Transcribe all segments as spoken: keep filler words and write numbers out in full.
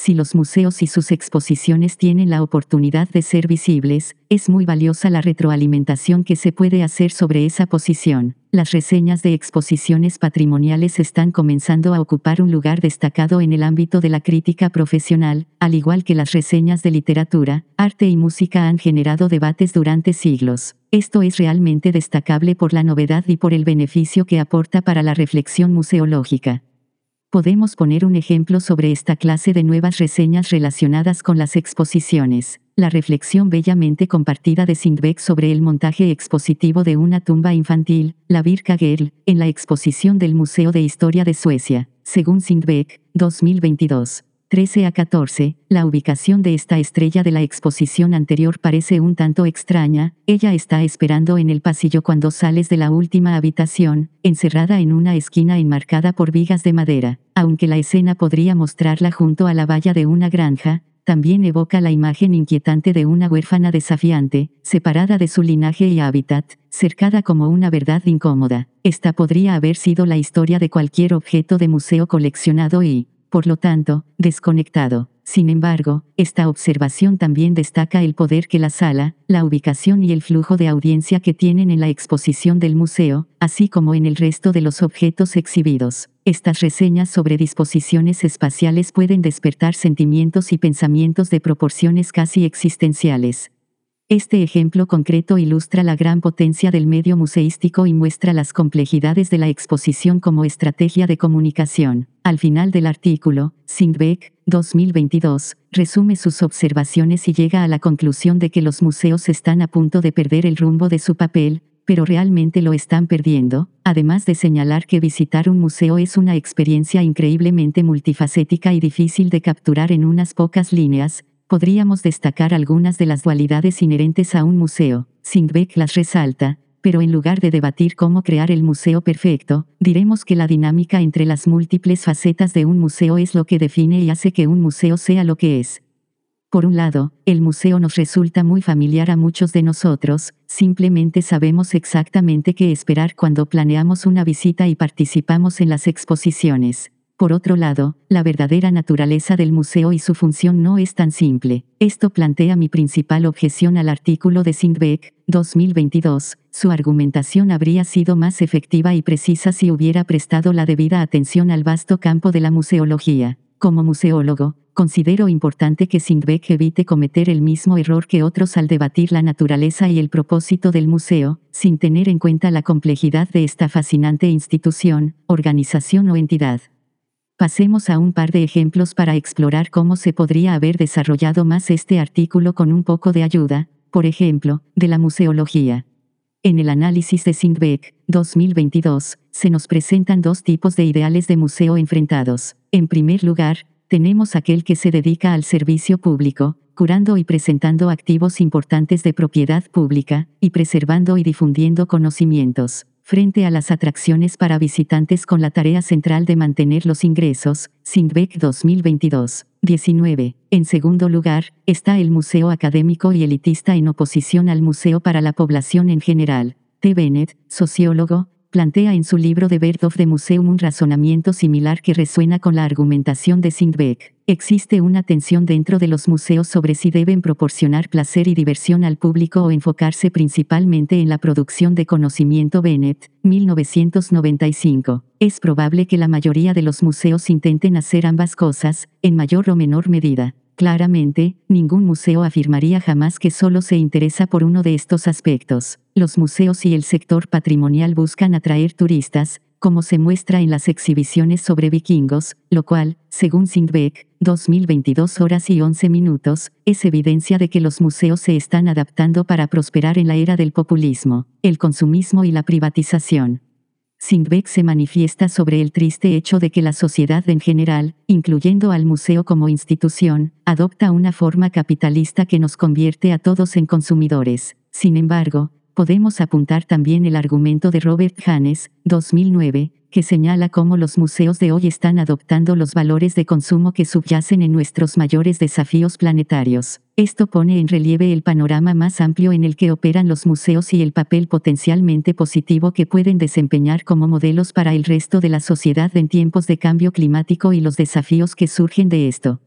Si los museos y sus exposiciones tienen la oportunidad de ser visibles, es muy valiosa la retroalimentación que se puede hacer sobre esa posición. Las reseñas de exposiciones patrimoniales están comenzando a ocupar un lugar destacado en el ámbito de la crítica profesional, al igual que las reseñas de literatura, arte y música han generado debates durante siglos. Esto es realmente destacable por la novedad y por el beneficio que aporta para la reflexión museológica. Podemos poner un ejemplo sobre esta clase de nuevas reseñas relacionadas con las exposiciones. La reflexión bellamente compartida de Sindbeck sobre el montaje expositivo de una tumba infantil, la Birka Girl, en la exposición del Museo de Historia de Suecia. Según Sindbeck, dos mil veintidós. trece a catorce, la ubicación de esta estrella de la exposición anterior parece un tanto extraña. Ella está esperando en el pasillo cuando sales de la última habitación, encerrada en una esquina enmarcada por vigas de madera. Aunque la escena podría mostrarla junto a la valla de una granja, también evoca la imagen inquietante de una huérfana desafiante, separada de su linaje y hábitat, cercada como una verdad incómoda. Esta podría haber sido la historia de cualquier objeto de museo coleccionado y, por lo tanto, desconectado. Sin embargo, esta observación también destaca el poder que la sala, la ubicación y el flujo de audiencia que tienen en la exposición del museo, así como en el resto de los objetos exhibidos. Estas reseñas sobre disposiciones espaciales pueden despertar sentimientos y pensamientos de proporciones casi existenciales. Este ejemplo concreto ilustra la gran potencia del medio museístico y muestra las complejidades de la exposición como estrategia de comunicación. Al final del artículo, Sindbeck, dos mil veintidós, resume sus observaciones y llega a la conclusión de que los museos están a punto de perder el rumbo de su papel, pero realmente lo están perdiendo, además de señalar que visitar un museo es una experiencia increíblemente multifacética y difícil de capturar en unas pocas líneas. Podríamos destacar algunas de las dualidades inherentes a un museo. Sindbeck las resalta, pero en lugar de debatir cómo crear el museo perfecto, diremos que la dinámica entre las múltiples facetas de un museo es lo que define y hace que un museo sea lo que es. Por un lado, el museo nos resulta muy familiar a muchos de nosotros, simplemente sabemos exactamente qué esperar cuando planeamos una visita y participamos en las exposiciones. Por otro lado, la verdadera naturaleza del museo y su función no es tan simple. Esto plantea mi principal objeción al artículo de Sindbeck, dos mil veintidós. Su argumentación habría sido más efectiva y precisa si hubiera prestado la debida atención al vasto campo de la museología. Como museólogo, considero importante que Sindbeck evite cometer el mismo error que otros al debatir la naturaleza y el propósito del museo, sin tener en cuenta la complejidad de esta fascinante institución, organización o entidad. Pasemos a un par de ejemplos para explorar cómo se podría haber desarrollado más este artículo con un poco de ayuda, por ejemplo, de la museología. En el análisis de Sindbeck, dos mil veintidós, se nos presentan dos tipos de ideales de museo enfrentados. En primer lugar, tenemos aquel que se dedica al servicio público, curando y presentando activos importantes de propiedad pública, y preservando y difundiendo conocimientos. Frente a las atracciones para visitantes con la tarea central de mantener los ingresos, Sindbeck dos mil veintidós, diecinueve. En segundo lugar, está el museo académico y elitista en oposición al museo para la población en general. T. Bennett, sociólogo, plantea en su libro The Birth of the Museum un razonamiento similar que resuena con la argumentación de Sindbeck. Existe una tensión dentro de los museos sobre si deben proporcionar placer y diversión al público o enfocarse principalmente en la producción de conocimiento. Bennett, mil novecientos noventa y cinco. Es probable que la mayoría de los museos intenten hacer ambas cosas, en mayor o menor medida. Claramente, ningún museo afirmaría jamás que solo se interesa por uno de estos aspectos. Los museos y el sector patrimonial buscan atraer turistas, como se muestra en las exhibiciones sobre vikingos, lo cual, según Sindbeck, dos mil veintidós horas y once minutos, es evidencia de que los museos se están adaptando para prosperar en la era del populismo, el consumismo y la privatización. Sindbeck se manifiesta sobre el triste hecho de que la sociedad en general, incluyendo al museo como institución, adopta una forma capitalista que nos convierte a todos en consumidores. Sin embargo, podemos apuntar también el argumento de Robert Hanes, dos mil nueve, que señala cómo los museos de hoy están adoptando los valores de consumo que subyacen en nuestros mayores desafíos planetarios. Esto pone en relieve el panorama más amplio en el que operan los museos y el papel potencialmente positivo que pueden desempeñar como modelos para el resto de la sociedad en tiempos de cambio climático y los desafíos que surgen de esto.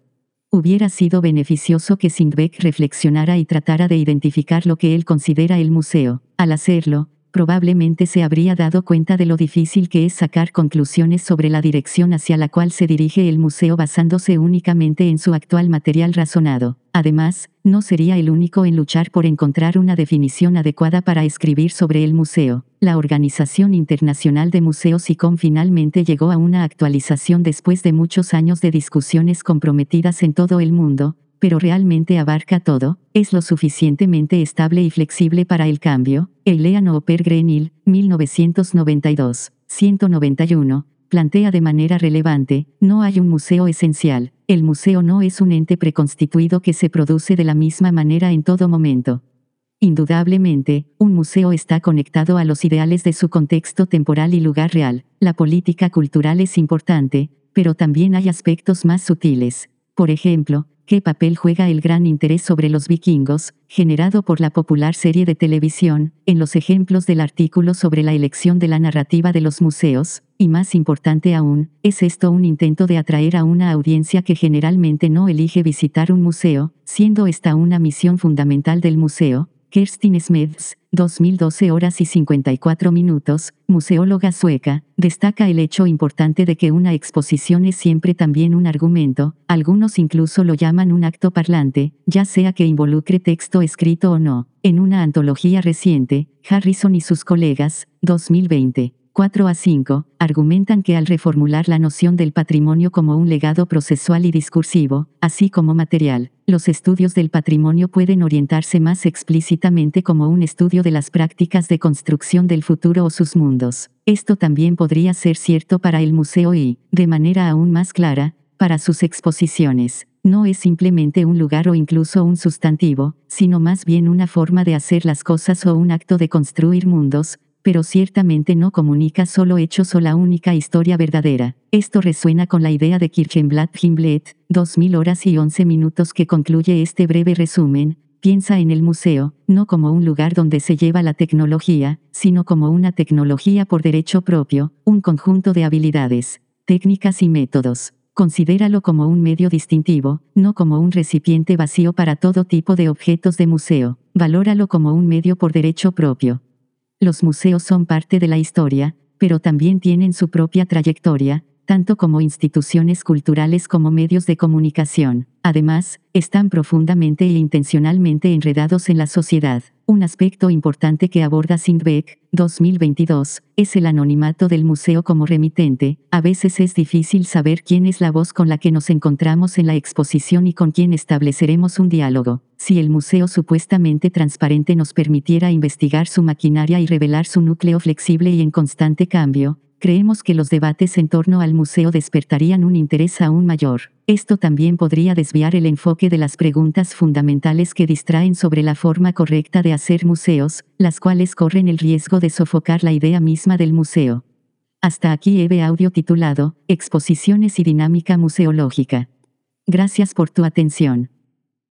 Hubiera sido beneficioso que Sindbeck reflexionara y tratara de identificar lo que él considera el museo. Al hacerlo, probablemente se habría dado cuenta de lo difícil que es sacar conclusiones sobre la dirección hacia la cual se dirige el museo basándose únicamente en su actual material razonado. Además, no sería el único en luchar por encontrar una definición adecuada para escribir sobre el museo. La Organización Internacional de Museos I C O M finalmente llegó a una actualización después de muchos años de discusiones comprometidas en todo el mundo, pero realmente abarca todo, es lo suficientemente estable y flexible para el cambio. Eilean Oper-Grenil, mil novecientos noventa y dos, ciento noventa y uno, plantea de manera relevante, no hay un museo esencial, el museo no es un ente preconstituido que se produce de la misma manera en todo momento. Indudablemente, un museo está conectado a los ideales de su contexto temporal y lugar real. La política cultural es importante, pero también hay aspectos más sutiles. Por ejemplo, ¿qué papel juega el gran interés sobre los vikingos, generado por la popular serie de televisión, en los ejemplos del artículo sobre la elección de la narrativa de los museos? Y más importante aún, ¿es esto un intento de atraer a una audiencia que generalmente no elige visitar un museo, siendo esta una misión fundamental del museo? Kerstin Smeds, dos mil doce horas y cincuenta y cuatro minutos, museóloga sueca, destaca el hecho importante de que una exposición es siempre también un argumento, algunos incluso lo llaman un acto parlante, ya sea que involucre texto escrito o no. En una antología reciente, Harrison y sus colegas, dos mil veinte. cuatro a cinco, argumentan que al reformular la noción del patrimonio como un legado procesual y discursivo, así como material, los estudios del patrimonio pueden orientarse más explícitamente como un estudio de las prácticas de construcción del futuro o sus mundos. Esto también podría ser cierto para el museo y, de manera aún más clara, para sus exposiciones. No es simplemente un lugar o incluso un sustantivo, sino más bien una forma de hacer las cosas o un acto de construir mundos, pero ciertamente no comunica solo hechos o la única historia verdadera. Esto resuena con la idea de Kirchenblatt Himblet, dos mil horas y once minutos que concluye este breve resumen. Piensa en el museo, no como un lugar donde se lleva la tecnología, sino como una tecnología por derecho propio, un conjunto de habilidades, técnicas y métodos. Considéralo como un medio distintivo, no como un recipiente vacío para todo tipo de objetos de museo. Valóralo como un medio por derecho propio. Los museos son parte de la historia, pero también tienen su propia trayectoria, tanto como instituciones culturales como medios de comunicación. Además, están profundamente e intencionalmente enredados en la sociedad. Un aspecto importante que aborda Sindbeck, dos mil veintidós, es el anonimato del museo como remitente. A veces es difícil saber quién es la voz con la que nos encontramos en la exposición y con quién estableceremos un diálogo. Si el museo supuestamente transparente nos permitiera investigar su maquinaria y revelar su núcleo flexible y en constante cambio, creemos que los debates en torno al museo despertarían un interés aún mayor. Esto también podría desviar el enfoque de las preguntas fundamentales que distraen sobre la forma correcta de hacer museos, las cuales corren el riesgo de sofocar la idea misma del museo. Hasta aquí E V audio titulado, Exposiciones y dinámica museológica. Gracias por tu atención.